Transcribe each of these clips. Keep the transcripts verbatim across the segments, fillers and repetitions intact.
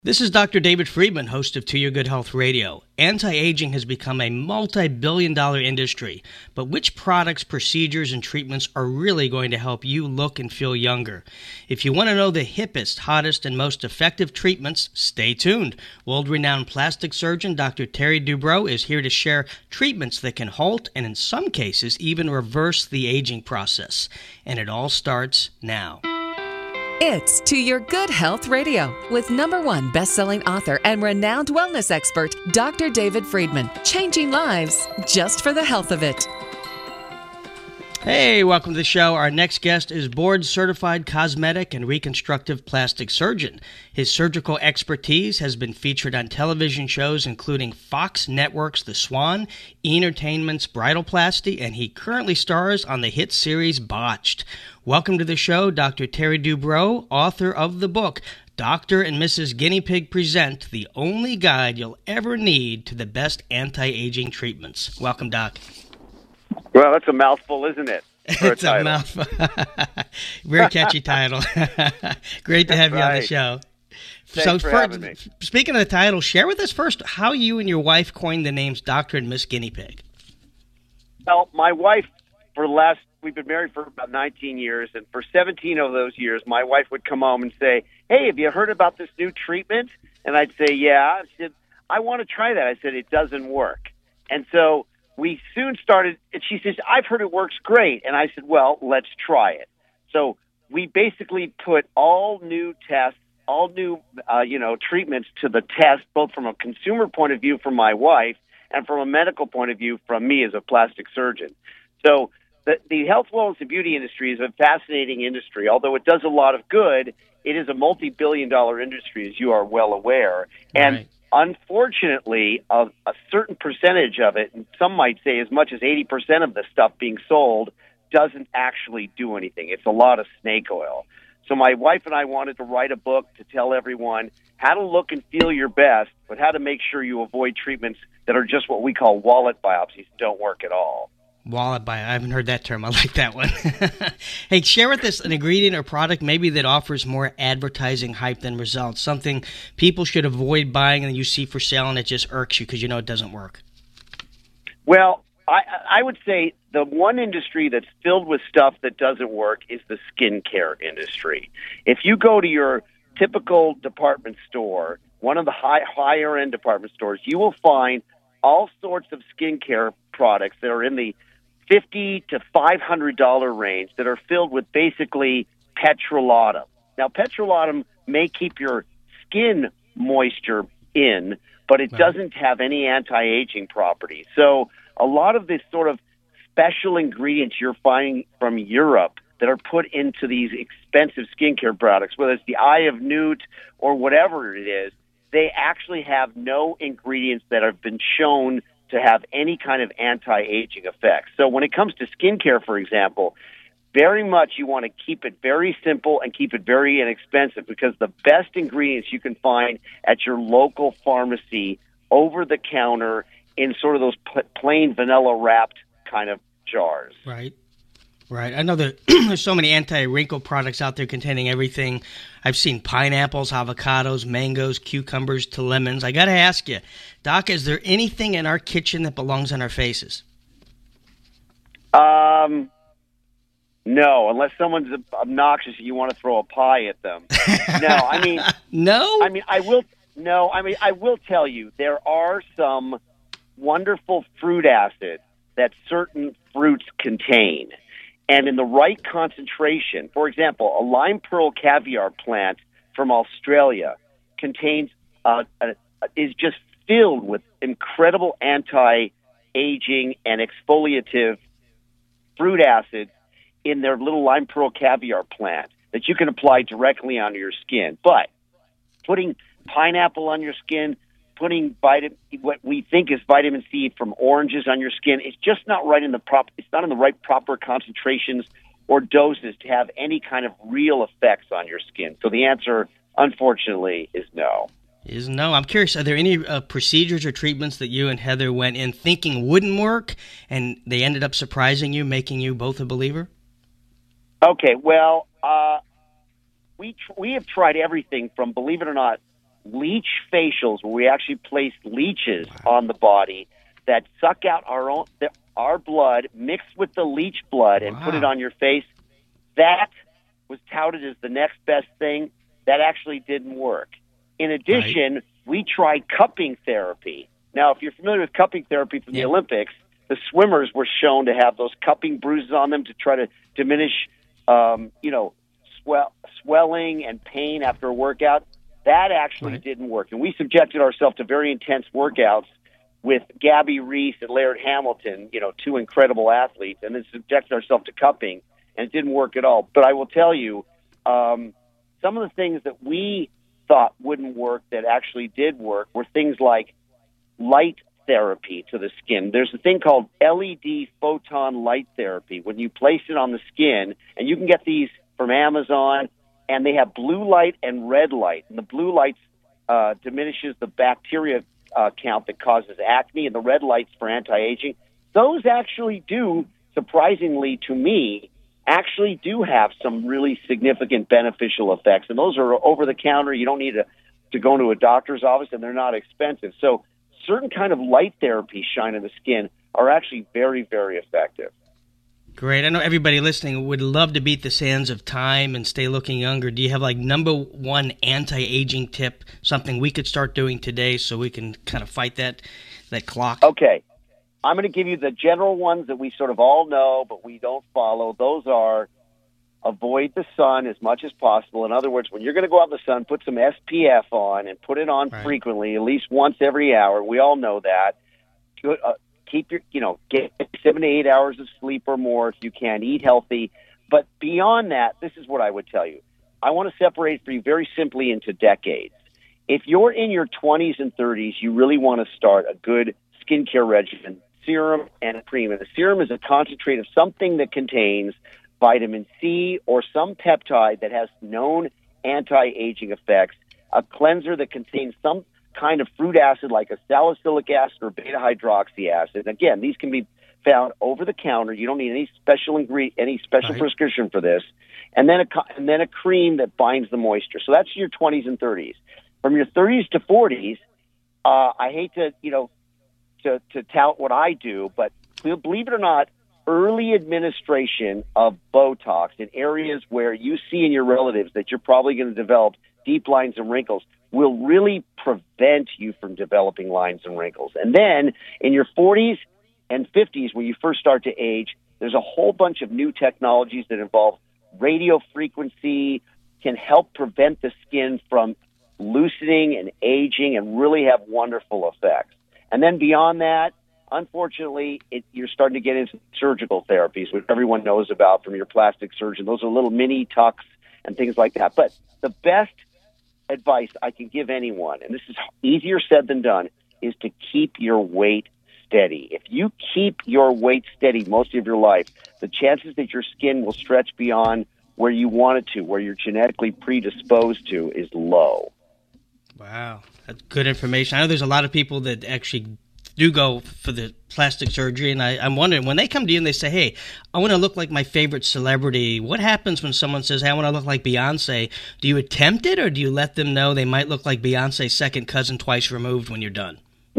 This is Doctor David Friedman, host of To Your Good Health Radio. Anti-aging has become a multi-billion dollar industry, but which products, procedures, and treatments are really going to help you look and feel younger? If you want to know the hippest, hottest, and most effective treatments, stay tuned. World-renowned plastic surgeon Doctor Terry Dubrow is here to share treatments that can halt and in some cases even reverse the aging process. And it all starts now. It's To Your Good Health Radio with number one best-selling author and renowned wellness expert, Doctor David Friedman. Changing lives just for the health of it. Hey, welcome to the show. Our next guest is board-certified cosmetic and reconstructive plastic surgeon. His surgical expertise has been featured on television shows including Fox Network's The Swan, E!Entertainment's Bridalplasty, and he currently stars on the hit series Botched. Welcome to the show, Doctor Terry Dubrow, author of the book, Doctor and Missus Guinea Pig Present, the only guide you'll ever need to the best anti-aging treatments. Welcome, Doc. Well, that's a mouthful, isn't it? It's a, a mouthful. Very catchy title. Great to have you right. on the show. Thanks so, for first, having me. Speaking of the title, share with us first how you and your wife coined the names Doctor and Miss Guinea Pig. Well, my wife, for the last, we've been married for about nineteen years, and for seventeen of those years, my wife would come home and say, "Hey, have you heard about this new treatment?" And I'd say, "Yeah." She said, "I want to try that." I said, "It doesn't work." And so we soon started, and she says, "I've heard it works great." And I said, "Well, let's try it." So we basically put all new tests, all new, uh, you know, treatments to the test, both from a consumer point of view from my wife and from a medical point of view from me as a plastic surgeon. So the, the health, wellness, and beauty industry is a fascinating industry. Although it does a lot of good, it is a multi-billion dollar industry, as you are well aware. And right. Unfortunately, a, a certain percentage of it, and some might say as much as eighty percent of the stuff being sold, doesn't actually do anything. It's a lot of snake oil. So my wife and I wanted to write a book to tell everyone how to look and feel your best, but how to make sure you avoid treatments that are just what we call wallet biopsies, don't work at all. Wallet biopsy. I haven't heard that term. I like that one. Hey, share with us an ingredient or product maybe that offers more advertising hype than results, something people should avoid buying and you see for sale and it just irks you because you know it doesn't work. Well, I, I would say the one industry that's filled with stuff that doesn't work is the skincare industry. If you go to your typical department store, one of the high, higher-end department stores, you will find all sorts of skincare products that are in the fifty to five hundred dollars range that are filled with basically petrolatum. Now, petrolatum may keep your skin moisture in, but it Right. doesn't have any anti-aging properties. So a lot of this sort of special ingredients you're finding from Europe that are put into these expensive skincare products, whether it's the Eye of Newt or whatever it is, they actually have no ingredients that have been shown to have any kind of anti-aging effects. So when it comes to skincare, for example, very much you want to keep it very simple and keep it very inexpensive because the best ingredients you can find at your local pharmacy over the counter in sort of those p- plain vanilla wrapped kind of jars. Right. Right. I know that there's so many anti-wrinkle products out there containing everything. I've seen pineapples, avocados, mangoes, cucumbers to lemons. I got to ask you, Doc, is there anything in our kitchen that belongs on our faces? Um, no, unless someone's obnoxious and you want to throw a pie at them. No, I mean, no. I mean, I will. No, I mean, I will tell you there are some wonderful fruit acids that certain fruits contain. And in the right concentration, for example, a lime pearl caviar plant from Australia contains uh, a, is just filled with incredible anti-aging and exfoliative fruit acids in their little lime pearl caviar plant that you can apply directly onto your skin. But putting pineapple on your skin, putting vitamin, what we think is vitamin C from oranges on your skin, it's just not right in the prop. It's not in the right proper concentrations or doses to have any kind of real effects on your skin. So the answer, unfortunately, is no. Is no. I'm curious, are there any uh, procedures or treatments that you and Heather went in thinking wouldn't work, and they ended up surprising you, making you both a believer? Okay, well, uh, we tr- we have tried everything from, believe it or not, leech facials where we actually place leeches on the body that suck out our own the, our blood mixed with the leech blood and wow. put it on your face. That was touted as the next best thing. That actually didn't work. In addition, right. we tried cupping therapy. Now, if you're familiar with cupping therapy from yeah. the Olympics, the swimmers were shown to have those cupping bruises on them to try to diminish, um, you know, swell, swelling and pain after a workout. That actually right. didn't work. And we subjected ourselves to very intense workouts with Gabby Reese and Laird Hamilton, you know, two incredible athletes, and then subjected ourselves to cupping, and it didn't work at all. But I will tell you, um, some of the things that we thought wouldn't work that actually did work were things like light therapy to the skin. There's a thing called L E D photon light therapy. When you place it on the skin, and you can get these from Amazon, and they have blue light and red light. And the blue light uh, diminishes the bacteria uh, count that causes acne, and the red light's for anti-aging. Those actually do, surprisingly to me, actually do have some really significant beneficial effects. And those are over-the-counter. You don't need to, to go to a doctor's office, and they're not expensive. So certain kind of light therapies shine in the skin are actually very, very effective. Great. I know everybody listening would love to beat the sands of time and stay looking younger. Do you have like number one anti-aging tip, something we could start doing today so we can kind of fight that that clock? Okay. I'm going to give you the general ones that we sort of all know, but we don't follow. Those are avoid the sun as much as possible. In other words, when you're going to go out in the sun, put some S P F on and put it on right. frequently, at least once every hour. We all know that. Uh, keep your, you know, get seven to eight hours of sleep or more if you can. Eat healthy. But beyond that, this is what I would tell you. I want to separate for you very simply into decades. If you're in your twenties and thirties, you really want to start a good skincare regimen, serum and a cream. And a serum is a concentrate of something that contains vitamin C or some peptide that has known anti-aging effects, a cleanser that contains some kind of fruit acid like a salicylic acid or beta-hydroxy acid. And again, these can be found over the counter. You don't need any special ingredient, any special right. prescription for this. And then a and then a cream that binds the moisture. So that's your twenties and thirties. From your thirties to forties, uh, I hate to, you know, to, to tout what I do, but believe it or not, early administration of Botox in areas where you see in your relatives that you're probably going to develop deep lines and wrinkles will really prevent you from developing lines and wrinkles. And then in your forties and fifties, when you first start to age, there's a whole bunch of new technologies that involve radio frequency, can help prevent the skin from loosening and aging and really have wonderful effects. And then beyond that, unfortunately, it, you're starting to get into surgical therapies, which everyone knows about from your plastic surgeon. Those are little mini tucks and things like that. But the best advice I can give anyone, and this is easier said than done, is to keep your weight steady. If you keep your weight steady most of your life, the chances that your skin will stretch beyond where you want it to, where you're genetically predisposed to, is low. Wow, that's good information. I know there's a lot of people that actually do go for the plastic surgery, and I, I'm wondering, when they come to you and they say, hey, I want to look like my favorite celebrity, what happens when someone says, hey, I want to look like Beyonce? Do you attempt it, or do you let them know they might look like Beyonce's second cousin twice removed when you're done?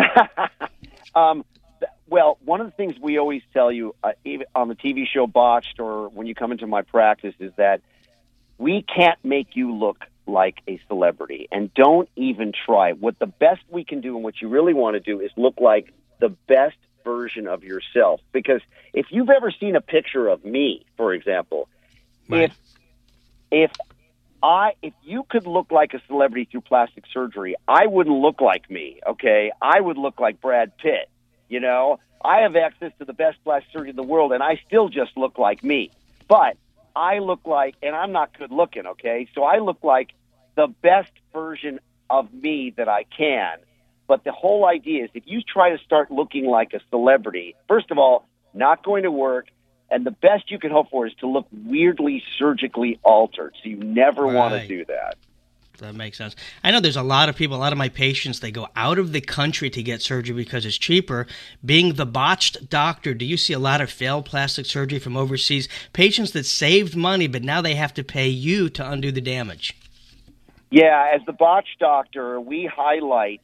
um, well, one of the things we always tell you, uh, even on the T V show Botched or when you come into my practice, is that we can't make you look like a celebrity, and don't even try. What the best we can do and what you really want to do is look like the best version of yourself. Because if you've ever seen a picture of me, for example, right. if if I if you could look like a celebrity through plastic surgery, I wouldn't look like me, okay? I would look like Brad Pitt, you know? I have access to the best plastic surgeon in the world, and I still just look like me. But I look like, and I'm not good looking, okay? So I look like the best version of me that I can. But the whole idea is if you try to start looking like a celebrity, first of all, not going to work. And the best you can hope for is to look weirdly surgically altered. So you never right. want to do that. That makes sense. I know there's a lot of people, a lot of my patients, they go out of the country to get surgery because it's cheaper. Being the Botched doctor, do you see a lot of failed plastic surgery from overseas? Patients that saved money, but now they have to pay you to undo the damage. Yeah, as the botch doctor, we highlight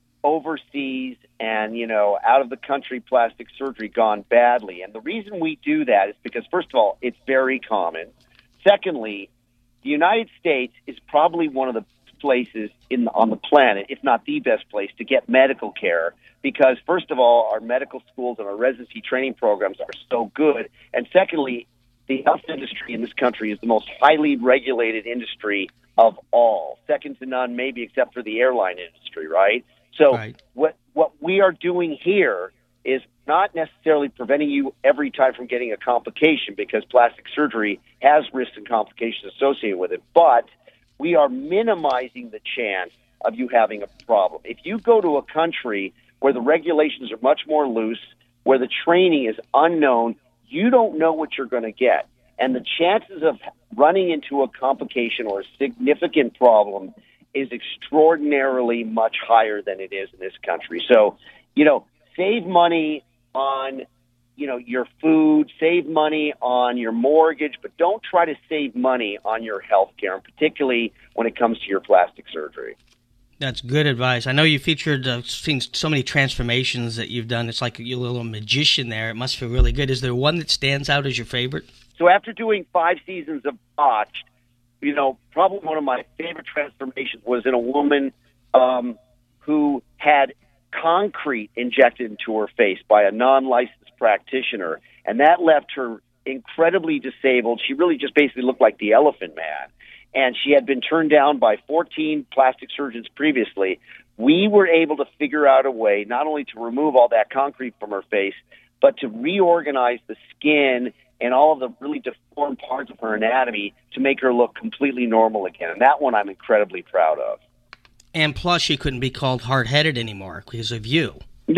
overseas and, you know, out-of-the-country plastic surgery gone badly. And the reason we do that is because, first of all, it's very common. Secondly, the United States is probably one of the places in on the planet, if not the best place, to get medical care because, first of all, our medical schools and our residency training programs are so good. And secondly, the health industry in this country is the most highly regulated industry of all, second to none, maybe except for the airline industry, right? So right. what what we are doing here is not necessarily preventing you every time from getting a complication because plastic surgery has risks and complications associated with it, but we are minimizing the chance of you having a problem. If you go to a country where the regulations are much more loose, where the training is unknown, you don't know what you're going to get. And the chances of running into a complication or a significant problem is extraordinarily much higher than it is in this country. So, you know, save money on, you know, your food, save money on your mortgage, but don't try to save money on your health care, and particularly when it comes to your plastic surgery. That's good advice. I know you featured, uh, seen so many transformations that you've done. It's like you're a little magician there. It must feel really good. Is there one that stands out as your favorite? So after doing five seasons of Botched, you know, probably one of my favorite transformations was in a woman um, who had concrete injected into her face by a non-licensed practitioner, and that left her incredibly disabled. She really just basically looked like the Elephant Man. And she had been turned down by fourteen plastic surgeons previously. We were able to figure out a way not only to remove all that concrete from her face, but to reorganize the skin and all of the really deformed parts of her anatomy to make her look completely normal again. And that one I'm incredibly proud of. And plus, she couldn't be called hard-headed anymore because of you. and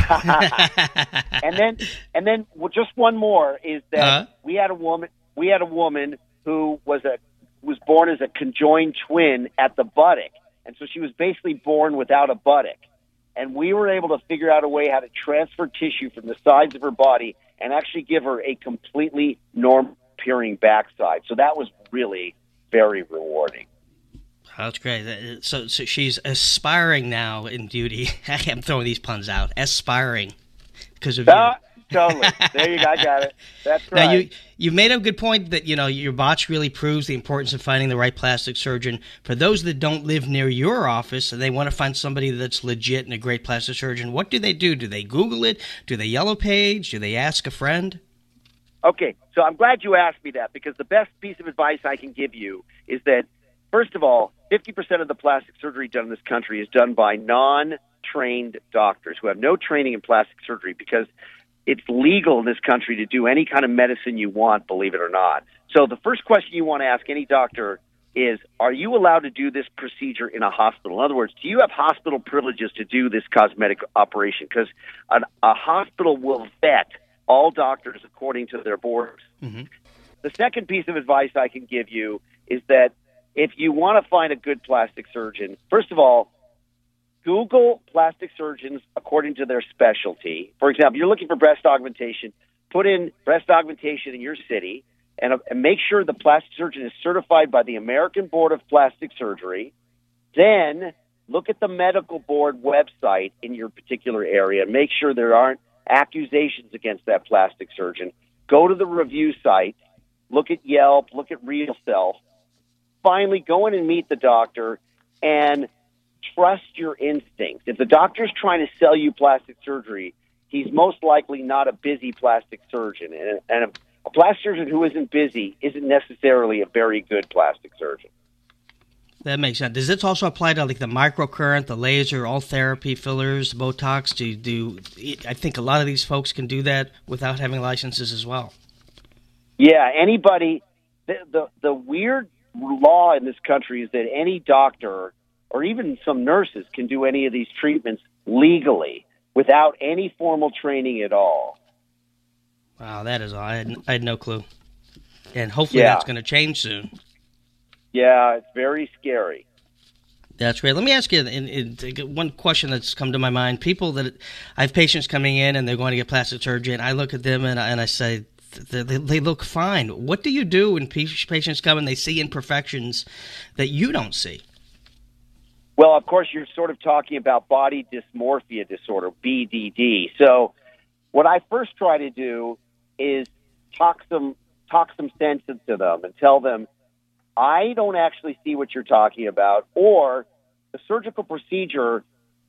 then, and then, well, just one more is that uh-huh. we had a woman. We had a woman who was a was born as a conjoined twin at the buttock, and so she was basically born without a buttock. And we were able to figure out a way how to transfer tissue from the sides of her body and actually give her a completely normal-appearing backside. So that was really very rewarding. That's great. So, so she's aspiring now in beauty. I'm throwing these puns out. Aspiring because of uh, you. Totally. There you go. I got it. That's right. Now, you, you've made a good point that, you know, your botch really proves the importance of finding the right plastic surgeon. For those that don't live near your office and they want to find somebody that's legit and a great plastic surgeon, what do they do? Do they Google it? Do they Yellow Page? Do they ask a friend? Okay. So I'm glad you asked me that because the best piece of advice I can give you is that, first of all, fifty percent of the plastic surgery done in this country is done by non-trained doctors who have no training in plastic surgery because it's legal in this country to do any kind of medicine you want, believe it or not. So the first question you want to ask any doctor is, are you allowed to do this procedure in a hospital? In other words, do you have hospital privileges to do this cosmetic operation? Because a hospital will vet all doctors according to their boards. Mm-hmm. The second piece of advice I can give you is that if you want to find a good plastic surgeon, first of all, Google plastic surgeons according to their specialty. For example, you're looking for breast augmentation. Put in breast augmentation in your city and, uh, and make sure the plastic surgeon is certified by the American Board of Plastic Surgery. Then look at the medical board website in your particular area and make sure there aren't accusations against that plastic surgeon. Go to the review site. Look at Yelp. Look at RealSelf. Finally, go in and meet the doctor and trust your instincts. If the doctor's trying to sell you plastic surgery, he's most likely not a busy plastic surgeon. And, and a, a plastic surgeon who isn't busy isn't necessarily a very good plastic surgeon. That makes sense. Does this also apply to like the microcurrent, the laser, all therapy, fillers, Botox? Do do I think a lot of these folks can do that without having licenses as well? Yeah, anybody. The the, the weird law in this country is that any doctor or even some nurses can do any of these treatments legally without any formal training at all. Wow, that is all. I had, I had no clue. And hopefully yeah. that's going to change soon. Yeah, it's very scary. That's great. Let me ask you in, in, one question that's come to my mind. People that I have patients coming in and they're going to get plastic surgery, and I look at them and I, and I say, they, they look fine. What do you do when patients come and they see imperfections that you don't see? Well, of course, you're sort of talking about body dysmorphia disorder, B D D. So what I first try to do is talk some talk some sense into them and tell them, I don't actually see what you're talking about, or the surgical procedure,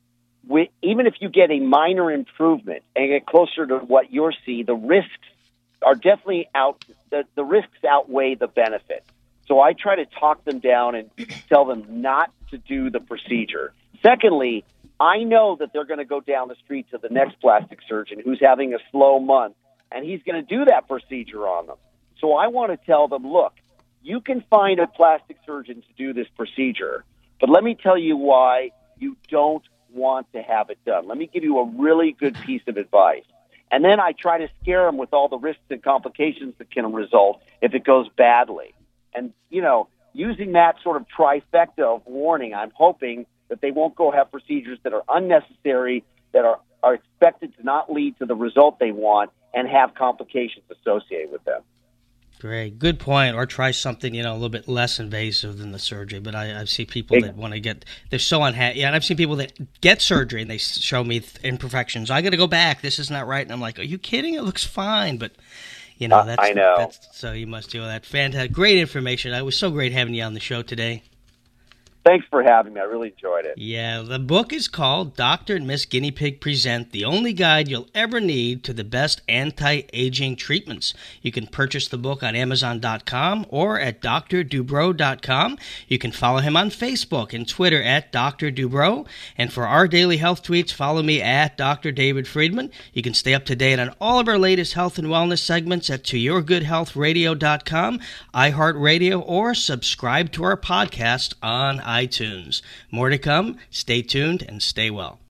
even if you get a minor improvement and get closer to what you're seeing, the risks are definitely out, the, the risks outweigh the benefits. So I try to talk them down and tell them not to do the procedure. Secondly, I know that they're going to go down the street to the next plastic surgeon who's having a slow month, and he's going to do that procedure on them. So I want to tell them, look, you can find a plastic surgeon to do this procedure, but let me tell you why you don't want to have it done. Let me give you a really good piece of advice. And then I try to scare them with all the risks and complications that can result if it goes badly. And, you know, using that sort of trifecta of warning, I'm hoping that they won't go have procedures that are unnecessary, that are, are expected to not lead to the result they want, and have complications associated with them. Great. Good point. Or try something, you know, a little bit less invasive than the surgery. But I, I see people that want to get, they're so unhappy. Yeah, and I've seen people that get surgery and they show me imperfections. I got to go back. This is not right. And I'm like, are you kidding? It looks fine. But, you know, that's, uh, I know. that's so you must do that. Fantastic. Great information. It was so great having you on the show today. Thanks for having me. I really enjoyed it. Yeah, the book is called Doctor and Miss Guinea Pig Present, the only guide you'll ever need to the best anti-aging treatments. You can purchase the book on Amazon dot com or at D R Dubrow dot com. You can follow him on Facebook and Twitter at Doctor Dubrow. And for our daily health tweets, follow me at Doctor David Friedman. You can stay up to date on all of our latest health and wellness segments at to your good health radio dot com, iHeartRadio, or subscribe to our podcast on iTunes. More to come. Stay tuned and stay well.